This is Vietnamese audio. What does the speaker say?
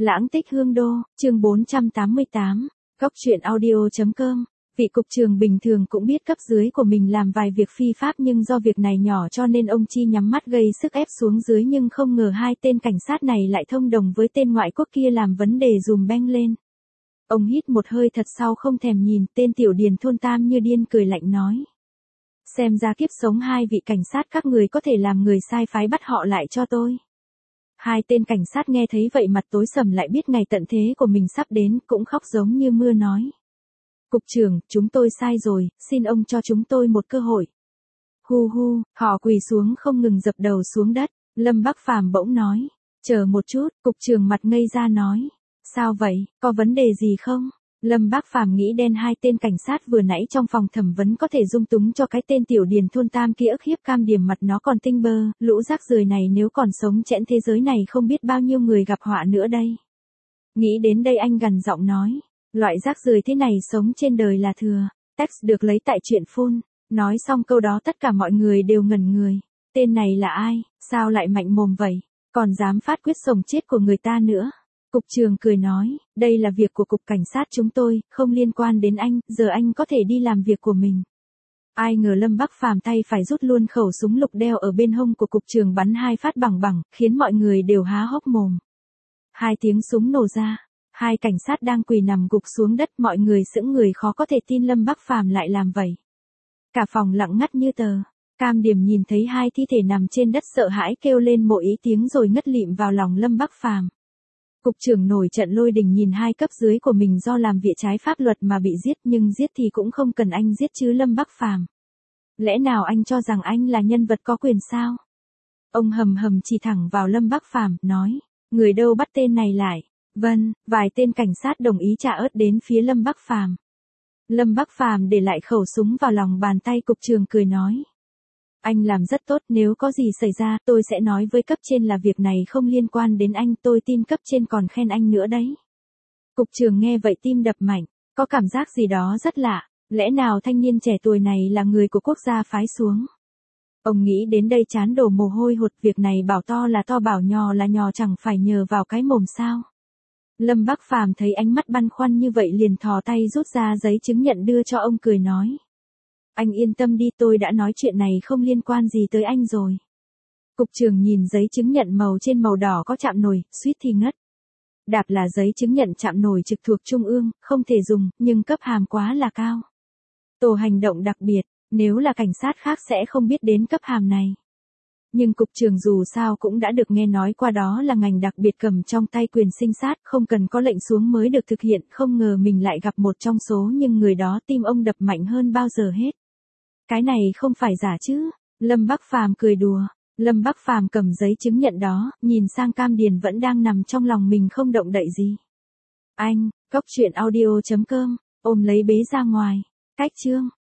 Lãng tích hương đô, chương 488, Góc truyện audio.com. Vị cục trưởng bình thường cũng biết cấp dưới của mình làm vài việc phi pháp, nhưng do việc này nhỏ cho nên ông Chi nhắm mắt gây sức ép xuống dưới, nhưng không ngờ hai tên cảnh sát này lại thông đồng với tên ngoại quốc kia làm vấn đề dùm beng lên. Ông hít một hơi thật sâu không thèm nhìn, tên tiểu điền thôn Tam như điên cười lạnh nói. Xem ra kiếp sống hai vị cảnh sát các người có thể làm người sai phái bắt họ lại cho tôi. Hai tên cảnh sát nghe thấy vậy mặt tối sầm, lại biết ngày tận thế của mình sắp đến, cũng khóc giống như mưa nói. Cục trưởng, chúng tôi sai rồi, xin ông cho chúng tôi một cơ hội. Hu hu, họ quỳ xuống không ngừng dập đầu xuống đất. Lâm Bắc Phàm bỗng nói. Chờ một chút, cục trưởng mặt ngây ra nói. Sao vậy, có vấn đề gì không? Lâm Bắc Phàm nghĩ đen, hai tên cảnh sát vừa nãy trong phòng thẩm vấn có thể dung túng cho cái tên tiểu điền thôn Tam kia ức hiếp Cam Điểm, mặt nó còn tinh bơ, lũ rác rưởi này nếu còn sống chẽn thế giới này không biết bao nhiêu người gặp họa nữa đây. Nghĩ đến đây anh gằn giọng nói, loại rác rưởi thế này sống trên đời là thừa. Text được lấy tại truyện phun. Nói xong câu đó tất cả mọi người đều ngẩn người. Tên này là ai, sao lại mạnh mồm vậy, còn dám phát quyết sống chết của người ta nữa. Cục trưởng cười nói, đây là việc của cục cảnh sát chúng tôi, không liên quan đến anh, giờ anh có thể đi làm việc của mình. Ai ngờ Lâm Bắc Phàm tay phải rút luôn khẩu súng lục đeo ở bên hông của cục trưởng bắn hai phát bằng, khiến mọi người đều há hốc mồm. Hai tiếng súng nổ ra, hai cảnh sát đang quỳ nằm gục xuống đất, mọi người sững người khó có thể tin Lâm Bắc Phàm lại làm vậy. Cả phòng lặng ngắt như tờ. Cam Điểm nhìn thấy hai thi thể nằm trên đất sợ hãi kêu lên một ý tiếng rồi ngất lịm vào lòng Lâm Bắc Phàm. Cục trưởng nổi trận lôi đình nhìn hai cấp dưới của mình do làm việc trái pháp luật mà bị giết, nhưng giết thì cũng không cần anh giết chứ Lâm Bắc Phàm. Lẽ nào anh cho rằng anh là nhân vật có quyền sao? Ông hầm hầm chỉ thẳng vào Lâm Bắc Phàm, nói, người đâu bắt tên này lại? Vâng, vài tên cảnh sát đồng ý trả ớt đến phía Lâm Bắc Phàm. Lâm Bắc Phàm để lại khẩu súng vào lòng bàn tay, cục trưởng cười nói. Anh làm rất tốt, nếu có gì xảy ra tôi sẽ nói với cấp trên là việc này không liên quan đến anh, tôi tin cấp trên còn khen anh nữa đấy. Cục trưởng nghe vậy tim đập mạnh, có cảm giác gì đó rất lạ, lẽ nào thanh niên trẻ tuổi này là người của quốc gia phái xuống. Ông nghĩ đến đây trán đổ mồ hôi hột, việc này bảo to là to bảo nhỏ là nhỏ, chẳng phải nhờ vào cái mồm sao. Lâm Bắc Phàm thấy ánh mắt băn khoăn như vậy liền thò tay rút ra giấy chứng nhận đưa cho ông, cười nói. Anh yên tâm đi, tôi đã nói chuyện này không liên quan gì tới anh rồi. Cục trưởng nhìn giấy chứng nhận màu trên màu đỏ có chạm nổi, suýt thì ngất. Đạp là giấy chứng nhận chạm nổi trực thuộc trung ương, không thể dùng, nhưng cấp hàm quá là cao. Tổ hành động đặc biệt, nếu là cảnh sát khác sẽ không biết đến cấp hàm này. Nhưng cục trưởng dù sao cũng đã được nghe nói qua, đó là ngành đặc biệt cầm trong tay quyền sinh sát, không cần có lệnh xuống mới được thực hiện, không ngờ mình lại gặp một trong số, nhưng người đó tim ông đập mạnh hơn bao giờ hết. Cái này không phải giả chứ? Lâm Bắc Phàm cười đùa. Lâm Bắc Phàm cầm giấy chứng nhận đó, nhìn sang Cam Điền vẫn đang nằm trong lòng mình không động đậy gì. Anh, Góc truyện audio.com, ôm lấy bế ra ngoài. Cách chương